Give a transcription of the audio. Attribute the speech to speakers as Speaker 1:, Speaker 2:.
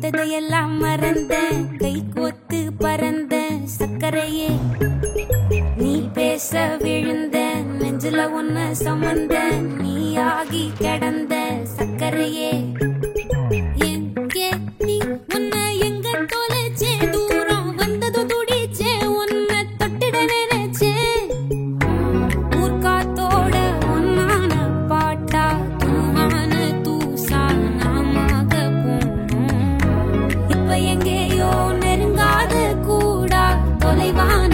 Speaker 1: தொட்டதையெல்லாம் மறந்த கை கோத்து பறந்த சக்கரையே நீ பேச விழுந்த நெஞ்சில ஒன்ன சமந்த நீ ஆகி கிடந்த சக்கரையே